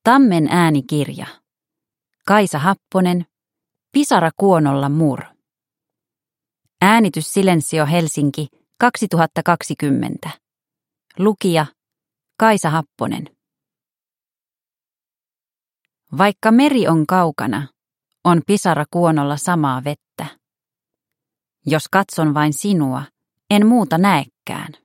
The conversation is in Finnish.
Tammen äänikirja. Kaisa Happonen. Pisara kuonolla mur. Äänitys Silensio Helsinki 2020. Lukija Kaisa Happonen. Vaikka meri on kaukana, on pisara kuonolla samaa vettä. Jos katson vain sinua, en muuta näekään.